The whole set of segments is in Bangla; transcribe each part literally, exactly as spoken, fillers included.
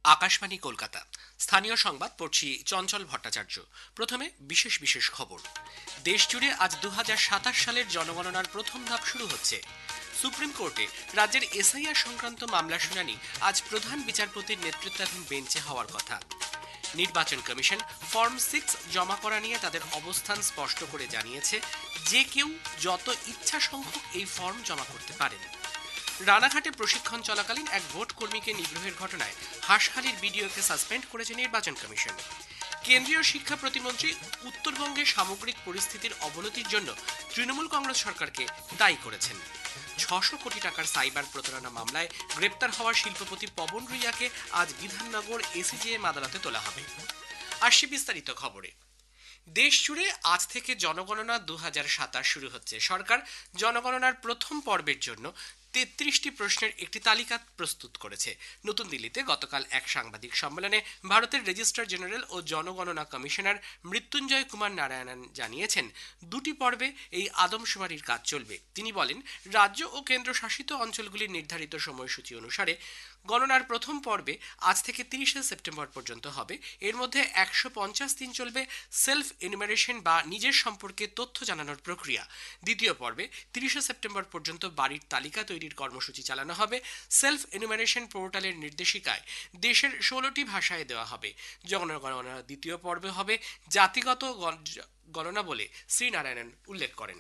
আকাশবাণী কলকাতা। স্থানীয় সংবাদ পড়ছি চঞ্চল ভট্টাচার্য। প্রথমে বিশেষ বিশেষ খবর। দেশ জুড়ে আজ দু হাজার সাতাশ সালের জনগণনার প্রথম ধাপ শুরু হচ্ছে। সুপ্রিম কোর্টে রাজ্যের এসআইআর সংক্রান্ত মামলা শুনানি আজ প্রধান বিচারপতির নেতৃত্বাধীন বেঞ্চে হওয়ার কথা। নির্বাচন কমিশন ফর্ম সিক্স জমা করা নিয়ে তাদের অবস্থান স্পষ্ট করে জানিয়েছে, যে কেউ যত ইচ্ছা সংখ্যক এই ফর্ম জমা করতে পারেন। রানাঘাটে প্রশিক্ষণ চলাকালীন এক ভোট কর্মীকে নিগ্রহের ঘটনায় হাঁসখালির বিডিওকে সাসপেন্ড করেছে নির্বাচন কমিশন। কেন্দ্রীয় শিক্ষা প্রতিমন্ত্রী উত্তরবঙ্গে সামগ্রিক পরিস্থিতির অবনতির জন্য তৃণমূল কংগ্রেস সরকারকে দায়ী করেছেন। ছশো কোটি টাকার সাইবার প্রতারণা মামলায় গ্রেপ্তার হওয়া শিল্পপতি পবন রুইয়াকে আজ বিধাননগর এসিজেএম আদালতে তোলা হবে। আসছি বিস্তারিত খবরে। দেশ জুড়ে আজ থেকে জনগণনা দু হাজার সাতাশ শুরু হচ্ছে। সরকার জনগণনার প্রথম পর্বের জন্য তেত্রিশটি প্রশ্নের একটি তালিকা প্রস্তুত করেছে। নতুন দিল্লিতে গতকাল এক সাংবাদিক সম্মেলনে ভারতের রেজিস্ট্রার জেনারেল ও জনগণনা কমিশনার মৃত্যুঞ্জয় কুমার নারায়ণন জানিয়েছেন, দুটি পর্বে এই আদমশুমারির কাজ চলবে। তিনি বলেন, রাজ্য ও কেন্দ্রশাসিত অঞ্চলগুলির নির্ধারিত সময়সূচি অনুসারে গণনার প্রথম পর্বে আজ থেকে তিরিশে সেপ্টেম্বর পর্যন্ত হবে। এর মধ্যে একশো পঞ্চাশ দিন চলবে সেলফ এনুমারেশন বা নিজের সম্পর্কে তথ্য জানানোর প্রক্রিয়া। দ্বিতীয় পর্বে তিরিশে সেপ্টেম্বর পর্যন্ত বাড়ির তালিকা তৈরির কর্মসূচি চালানো হবে। সেলফ এনুমারেশন পোর্টালের নির্দেশিকায় দেশের ষোলোটি ভাষায় দেওয়া হবে। জনগণনার দ্বিতীয় পর্বে হবে জাতিগত গণনা বলে শ্রী নারায়ণন উল্লেখ করেন।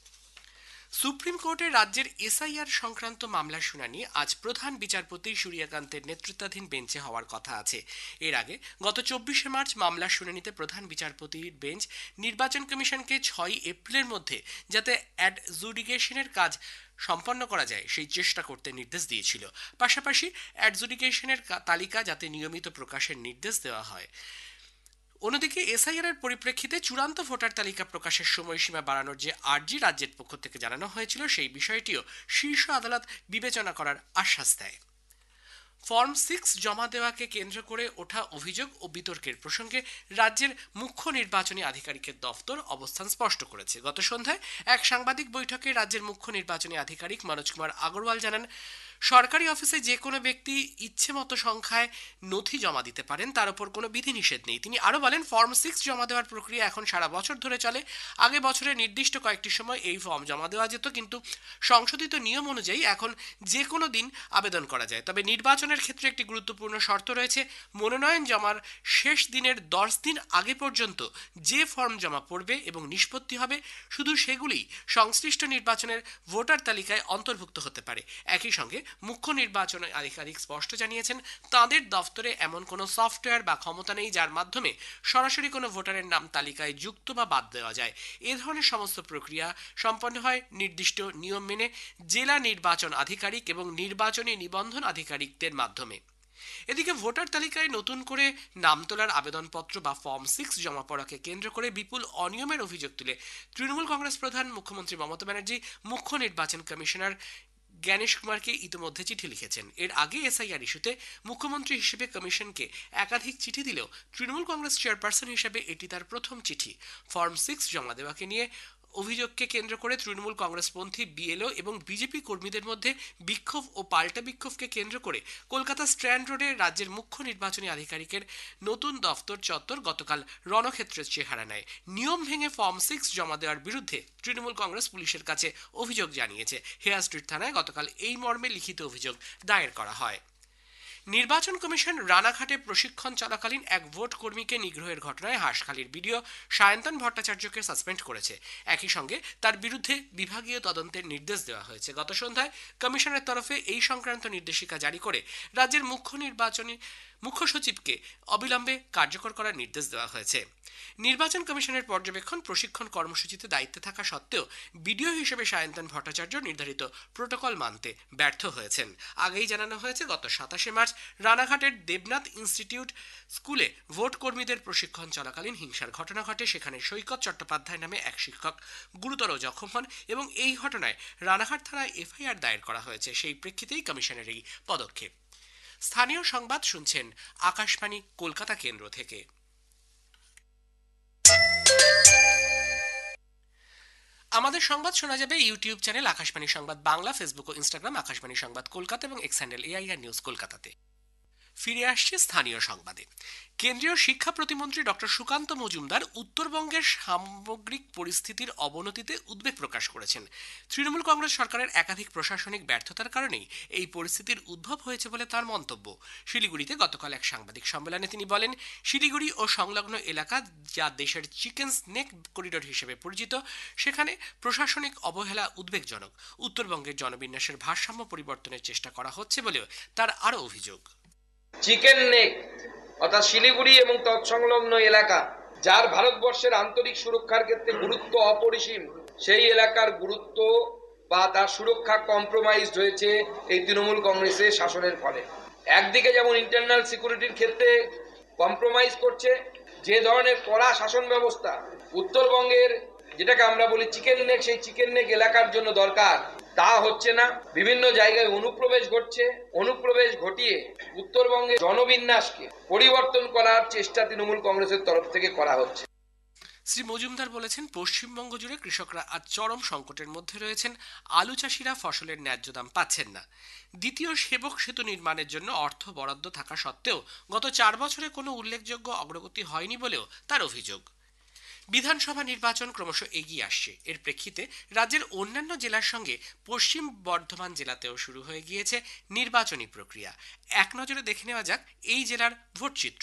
সুপ্রিম কোর্টে রাজ্যের এসআইআর সংক্রান্ত মামলার শুনানি আজ প্রধান বিচারপতি সূর্যকান্তের নেতৃত্বাধীন বেঞ্চে হওয়ার কথা আছে। এর আগে গত চব্বিশে মার্চ মামলার শুনানিতে প্রধান বিচারপতির বেঞ্চ নির্বাচন কমিশনকে ছয় এপ্রিলের মধ্যে যাতে অ্যাডজুডিকেশনের কাজ সম্পন্ন করা যায় সেই চেষ্টা করতে নির্দেশ দিয়েছিল। পাশাপাশি অ্যাডজুডিকেশনের তালিকা যাতে নিয়মিত প্রকাশের নির্দেশ দেওয়া হয়। অন্যদিকে এসআইআর এর পরিপ্রেক্ষিতে চূড়ান্ত ভোটার তালিকা প্রকাশের সময়সীমা বাড়ানোর যে আর্জি রাজ্যের পক্ষ থেকে জানানো হয়েছিল, সেই বিষয়টিও শীর্ষ আদালত বিবেচনা করার আশ্বাস দেয়। ফর্ম সিক্স জমা দেওয়াকে কেন্দ্র করে ওঠা অভিযোগ ও বিতর্কের প্রসঙ্গে রাজ্যের মুখ্য নির্বাচনী আধিকারিকের দফতর অবস্থান স্পষ্ট করেছে। গত সন্ধ্যায় এক সাংবাদিক বৈঠকে রাজ্যের মুখ্য নির্বাচনী আধিকারিক মনোজ কুমার আগরওয়াল জানান, সরকারি অফিসে যে কোনো ব্যক্তি ইচ্ছে মতো সংখ্যায় নথি জমা দিতে পারেন, তার উপর কোনো বিধিনিষেধ নেই। তিনি আরও বলেন, ফর্ম সিক্স জমা দেওয়ার প্রক্রিয়া এখন সারা বছর ধরে চলে। আগে বছরের নির্দিষ্ট কয়েকটি সময় এই ফর্ম জমা দেওয়া যেত, কিন্তু সংশোধিত নিয়ম অনুযায়ী এখন যে কোনো দিন আবেদন করা যায়। তবে নির্বাচনের ক্ষেত্রে একটি গুরুত্বপূর্ণ শর্ত রয়েছে, মনোনয়ন জমার শেষ দিনের দশ দিন আগে পর্যন্ত যে ফর্ম জমা পড়বে এবং নিষ্পত্তি হবে, শুধু সেগুলি সংশ্লিষ্ট নির্বাচনের ভোটার তালিকায় অন্তর্ভুক্ত হতে পারে। একই সঙ্গে মুখ্য নির্বাচন আধিকারিক স্পষ্ট জানিয়েছেন, তাদের দফতরে এমন কোনো সফটওয়্যার বা ক্ষমতা নেই যার মাধ্যমে সরাসরি কোনো ভোটারের নাম তালিকায় যুক্ত বা বাদ দেওয়া যায়। এ ধরনের সমস্ত প্রক্রিয়া সম্পন্ন হয় নির্দিষ্ট নিয়ম মেনে জেলা নির্বাচন আধিকারিক এবং নির্বাচনী নিবন্ধন আধিকারিকদের মাধ্যমে। এদিকে ভোটার তালিকায় নতুন করে নাম তোলার আবেদনপত্র বা ফর্ম সিক্স জমা পড়াকে কেন্দ্র করে বিপুল অনিয়মের অভিযোগ তুলে তৃণমূল কংগ্রেস প্রধান মুখ্যমন্ত্রী মমতা ব্যানার্জি মুখ্য নির্বাচন কমিশনার জ্ঞানেশ কুমারকে ইতিমধ্যে চিঠি লিখেছেন। এর আগে এসআইআর ইস্যুতে মুখ্যমন্ত্রী হিসেবে কমিশনকে একাধিক চিঠি দিলেও তৃণমূল কংগ্রেস চেয়ারপারসন হিসেবে এটি তার প্রথম চিঠি। ফর্ম সিক্স জমা দেওয়াকে নিয়ে অভিযোগকে কেন্দ্র করে তৃণমূল কংগ্রেসপন্থী বিএলও এবং বিজেপি কর্মীদের মধ্যে বিক্ষোভ ও পাল্টা বিক্ষোভকে কেন্দ্র করে কলকাতা স্ট্র্যান্ড রোডে রাজ্যের মুখ্য নির্বাচনী আধিকারিকের নতুন দফতর চত্বর গতকাল রণক্ষেত্রের চেহারা নেয়। নিয়ম ভেঙে ফর্ম সিক্স জমা দেওয়ার বিরুদ্ধে তৃণমূল কংগ্রেস পুলিশের কাছে অভিযোগ জানিয়েছে। হেয়ার স্ট্রিট থানায় গতকাল এই মর্মে লিখিত অভিযোগ দায়ের করা হয়। নির্বাচন কমিশন রানাঘাটে প্রশিক্ষণ চলাকালীন এক ভোট কর্মীকে নিগ্রহের ঘটনায় হাঁসখালির বিডিও সায়ন্তন ভট্টাচার্যকে সাসপেন্ড করেছে। একই সঙ্গে তার বিরুদ্ধে বিভাগীয় তদন্তের নির্দেশ দেওয়া হয়েছে। গত সন্ধ্যায় কমিশনের তরফে এই সংক্রান্ত নির্দেশিকা জারি করে রাজ্যের মুখ্য নির্বাচনী মুখ্য সচিবকে অবিলম্বে কার্যকর করার নির্দেশ দেওয়া হয়েছে। নির্বাচন কমিশনের পর্যবেক্ষণ প্রশিক্ষণ কর্মসূচিতে দায়িত্বে থাকা সত্ত্বেও বিডিও হিসেবে সায়ন্তন ভট্টাচার্য নির্ধারিত প্রোটোকল মানতে ব্যর্থ হয়েছেন। আগেই জানানো হয়েছে, গত সাতাশে মার্চ রানাঘাটের দেবনাথ ইনস্টিটিউট স্কুলে ভোট কর্মীদের প্রশিক্ষণ চলাকালীন হিংসার ঘটনা ঘটে। সেখানে সৈকত চট্টোপাধ্যায় নামে এক শিক্ষক গুরুতর জখম হন এবং এই ঘটনায় রানাঘাট থানায় এফআইআর দায়ের করা হয়েছে। সেই প্রেক্ষিতেই কমিশনের এই পদক্ষেপ। স্থানীয় সংবাদ শুনছেন আকাশবাণী কলকাতা কেন্দ্র থেকে। আমাদের সংবাদ শোনা যাবে ইউটিউব চ্যানেল আকাশবাণী সংবাদ বাংলা, ফেসবুক ও ইনস্টাগ্রাম আকাশবাণী সংবাদ কলকাতা এবং এক্স হ্যান্ডেল এআইআর নিউজ কলকাতাতে। ফিরে আসছে স্থানীয় সংবাদে। কেন্দ্রীয় শিক্ষা প্রতিমন্ত্রী ডক্টর সুকান্ত মজুমদার উত্তরবঙ্গের সামগ্রিক পরিস্থিতির অবনতিতে উদ্বেগ প্রকাশ করেছেন। তৃণমূল কংগ্রেস সরকারের একাধিক প্রশাসনিক ব্যর্থতার কারণেই এই পরিস্থিতির উদ্ভব হয়েছে বলে তার মন্তব্য। শিলিগুড়িতে গতকাল এক সাংবাদিক সম্মেলনে তিনি বলেন, শিলিগুড়ি ও সংলগ্ন এলাকা, যা দেশের চিকেন স্নেক করিডোর হিসেবে পরিচিত, সেখানে প্রশাসনিক অবহেলা উদ্বেগজনক। উত্তরবঙ্গের জনবিন্যাসের ভারসাম্য পরিবর্তনের চেষ্টা করা হচ্ছে বলেও তার আরও অভিযোগ। চিকেন নেক অর্থাৎ শিলিগুড়ি এবং তৎসংলগ্ন এলাকা, যার ভারতবর্ষের আন্তরিক সুরক্ষার ক্ষেত্রে গুরুত্ব অপরিসীম, সেই এলাকার গুরুত্ব বা তার সুরক্ষা কম্প্রোমাইজড হয়েছে এই তৃণমূল কংগ্রেসের শাসনের ফলে। একদিকে যেমন ইন্টারনাল সিকিউরিটির ক্ষেত্রে কম্প্রোমাইজ করছে, যে ধরনের কড়া শাসন ব্যবস্থা উত্তরবঙ্গের, যেটাকে আমরা বলি চিকেন নেক, সেই চিকেন নেক এলাকার জন্য দরকার, তা হচ্ছে না। বিভিন্ন জায়গায় অনুপ্রবেশ ঘটছে। অনুপ্রবেশ ঘটিয়ে উত্তরবঙ্গের জনবিন্যাসকে পরিবর্তন করার চেষ্টা তৃণমূল কংগ্রেসের তরফ থেকে করা হচ্ছে। শ্রী মজুমদার বলেছেন, পশ্চিমবঙ্গ জুড়ে কৃষকরা আজ চরম সংকটের মধ্যে রয়েছেন। আলু চাষিরা ফসলের ন্যায্য দাম পাচ্ছেন না। দ্বিতীয় সেবক সেতু নির্মাণের জন্য অর্থ বরাদ্দ থাকা সত্ত্বেও গত চার বছরে কোনো উল্লেখযোগ্য অগ্রগতি হয়নি বলেও তার অভিযোগ। বিধানসভা নির্বাচন ক্রমশ এগিয়ে আসছে। এর প্রেক্ষিতে রাজ্যের অন্যান্য জেলার সঙ্গে পশ্চিম বর্ধমান জেলাতেও শুরু হয়ে গিয়েছে নির্বাচনী প্রক্রিয়া। এক নজরে দেখে নেওয়া যাক এই জেলার ভোটচিত্র।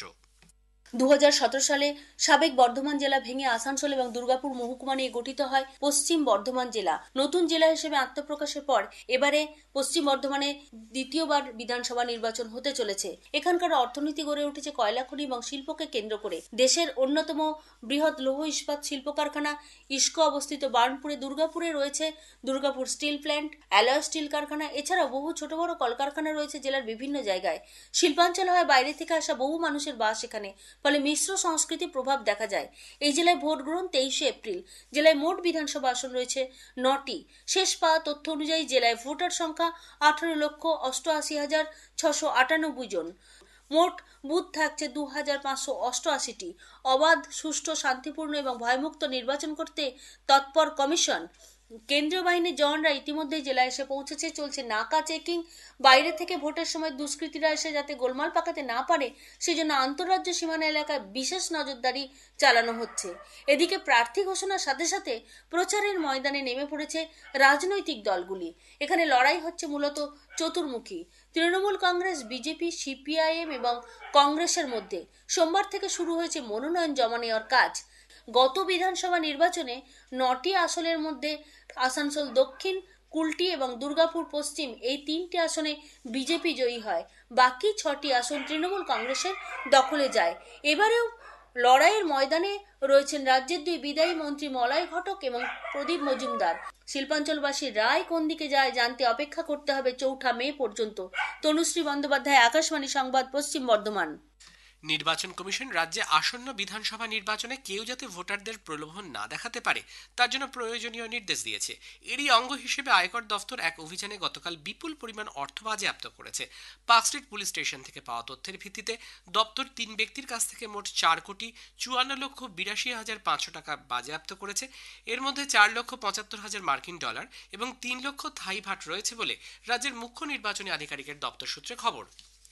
দু হাজার সতেরো সালে সাবেক বর্ধমান জেলা ভেঙে আসানসোল এবং দুর্গাপুর মহকুমা নিয়ে গঠিত হয় পশ্চিম বর্ধমান জেলা। নতুন জেলা হিসেবে আত্মপ্রকাশের পর এবারে পশ্চিম বর্ধমানে দ্বিতীয়বার বিধানসভা নির্বাচন হতে চলেছে। এখানকার অর্থনীতি গড়ে উঠেছে কয়লা খনি এবং শিল্পকে কেন্দ্র করে। দেশের অন্যতম বৃহৎ লৌহ ইস্পাত শিল্প কারখানা ইস্কো অবস্থিত বার্নপুরে, দুর্গাপুরে রয়েছে Durgapur steel plant, alloy steel কারখানা। এছাড়াও বহু ছোট বড় কলকারখানা রয়েছে জেলার বিভিন্ন জায়গায়। শিল্পাঞ্চল হওয়ায় বাইরে থেকে আসা বহু মানুষের বাস এখানে, ফলে মিশ্র সংস্কৃতির প্রভাব দেখা যায়। এই জেলায় ভোট গ্রহণ তেইশে এপ্রিল। জেলায় মোট বিধানসভা আসন রয়েছে নটি। শেষ পাওয়া তথ্য অনুযায়ী জেলায় ভোটার সংখ্যা আঠারো লক্ষ অষ্টআশি হাজার ছশো আটানব্বই জন। মোট বুথ থাকছে দু হাজার পাঁচশো অষ্টআশিটি। অবাধ, সুষ্ঠু, শান্তিপূর্ণ এবং ভয়মুক্ত নির্বাচন করতে তৎপর কমিশন। কেন্দ্রীয় বাহিনীর জওয়ানরা ইতিমধ্যেই জেলায় এসে পৌঁছেছে। চলছে নাকা চেকিং। বাইরে থেকে ভোটের সময় দুষ্কৃতীরা এসে যাতে গোলমাল পাকাতে না পারে, সেজন্য আন্তঃরাজ্য সীমানা এলাকায় বিশেষ নজরদারি চালানো হচ্ছে। এদিকে প্রার্থী ঘোষণার সাথে সাথে প্রচারের ময়দানে নেমে পড়েছে রাজনৈতিক দলগুলি। এখানে লড়াই হচ্ছে মূলত চতুর্মুখী। তৃণমূল কংগ্রেস, বিজেপি, সিপিআইএম এবং কংগ্রেসের মধ্যে সোমবার থেকে শুরু হয়েছে মনোনয়ন জমা নেওয়ার কাজ। গত বিধানসভা নির্বাচনে নটি আসনের মধ্যে আসানসোল দক্ষিণ, কুলটি এবং দুর্গাপুর পশ্চিম এই তিনটি আসনে বিজেপি জয়ী হয়। বাকি ছটি আসন তৃণমূল কংগ্রেসের দখলে যায়। এবারেও লড়াইয়ের ময়দানে রয়েছেন রাজ্যের দুই বিদায়ী মন্ত্রী মলয় ঘটক এবং প্রদীপ মজুমদার। শিল্পাঞ্চলবাসীর রায় কোন দিকে যায় জানতে অপেক্ষা করতে হবে চৌঠা মে পর্যন্ত। তনুশ্রী বন্দ্যোপাধ্যায়, আকাশবাণী সংবাদ, পশ্চিম বর্ধমান। নির্বাচন কমিশন রাজ্যে আসন্ন বিধানসভা নির্বাচনে কেউ যাতে ভোটারদের প্রলোভন না দেখাতে পারে, তার জন্য প্রয়োজনীয় নির্দেশ দিয়েছে। এরই অঙ্গ হিসেবে আয়কর দফতর এক অভিযানে গতকাল বিপুল পরিমাণ অর্থ বাজেয়াপ্ত করেছে। পার্ক স্ট্রিট পুলিশ স্টেশন থেকে পাওয়া তথ্যের ভিত্তিতে দপ্তর তিন ব্যক্তির কাছ থেকে মোট চার কোটি চুয়ান্ন লক্ষ বিরাশি হাজার পাঁচশো টাকা বাজেয়াপ্ত করেছে। এর মধ্যে চার লক্ষ পঁচাত্তর হাজার মার্কিন ডলার এবং তিন লক্ষ থাই ভাট রয়েছে বলে রাজ্যের মুখ্য নির্বাচনী আধিকারিকের দপ্তর সূত্রে খবর।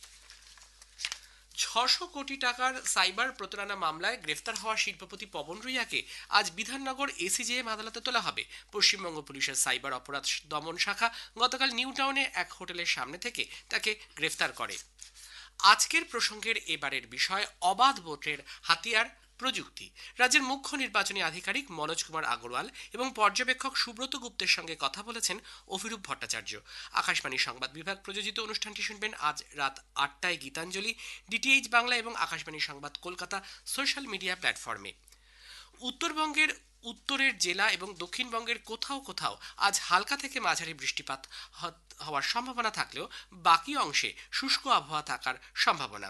ছশো কোটি টাকার সাইবার প্রতারণা মামলায় গ্রেফতার হওয়া শিল্পপতি পবন রুইয়াকে আজ বিধাননগর এসিজেএম আদালতে তোলা হবে। পশ্চিমবঙ্গ পুলিশের সাইবার অপরাধ দমন শাখা গতকাল নিউ টাউনে এক হোটেলের সামনে থেকে তাকে গ্রেফতার করে। আজকের প্রসঙ্গের এবারের বিষয় অবাধ ভোটের হাতিয়ার প্রযুক্তি। রাজ্যের মুখ্য নির্বাচনী আধিকারিক মনোজ কুমার আগরওয়াল এবং পর্যবেক্ষক সুব্রত গুপ্তের সঙ্গে কথা বলেছেন অভিরূপ ভট্টাচার্য। আকাশবাণী সংবাদ বিভাগ প্রযোজিত অনুষ্ঠানটি শুনবেন আজ রাত আটটায় গীতাঞ্জলি, ডিটিএইচ বাংলা এবং আকাশবাণী সংবাদ কলকাতা সোশ্যাল মিডিয়া প্ল্যাটফর্মে। উত্তরবঙ্গের উত্তরের জেলা এবং দক্ষিণবঙ্গের কোথাও কোথাও আজ হালকা থেকে মাঝারি বৃষ্টিপাত হওয়ার সম্ভাবনা থাকলেও বাকি অংশে শুষ্ক আবহাওয়া থাকার সম্ভাবনা।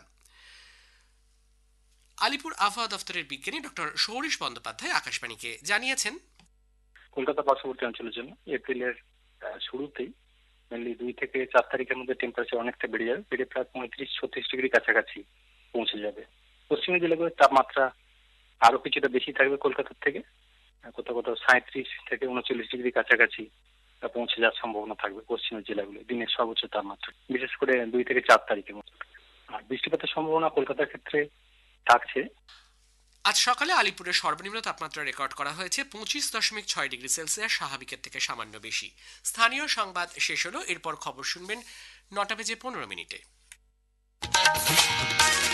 আলিপুর আবহাওয়া দফতরের বিজ্ঞানী ডক্টর সৌরিশ বন্দ্যোপাধ্যায় আকাশবাণীকে জানিয়েছেন, কলকাতা পার্শ্ববর্তী অঞ্চলের জন্য এপ্রিলের শুরুতেই মেনলি দুই থেকে চার তারিখের মধ্যে টেম্পারেচার অনেকটা বেড়ে যাবে, বেড়ে প্রায় পঁয়ত্রিশ ছত্রিশ ডিগ্রি কাছাকাছি পৌঁছে যাবে। পশ্চিমী জেলাগুলোর তাপমাত্রা আরো কিছুটা বেশি থাকবে কলকাতার থেকে, কোথাও কোথাও সাঁত্রিশ থেকে উনচল্লিশ ডিগ্রি কাছাকাছি পৌঁছে যাওয়ার সম্ভাবনা থাকবে পশ্চিমের জেলাগুলো দিনের সর্বোচ্চ তাপমাত্রা, বিশেষ করে দুই থেকে চার তারিখের মধ্যে। আর বৃষ্টিপাতের সম্ভাবনা কলকাতার ক্ষেত্রে থাকছে। আজ সকালে আলিপুরে সর্বনিম্ন তাপমাত্রা রেকর্ড করা হয়েছে পঁচিশ দশমিক ছয় ডিগ্রি সেলসিয়াস, স্বাভাবিকের থেকে সামান্য বেশি। স্থানীয় সংবাদ শেষ হলো, এরপর খবর শুনবেন নটা বেজে পনেরো মিনিটে।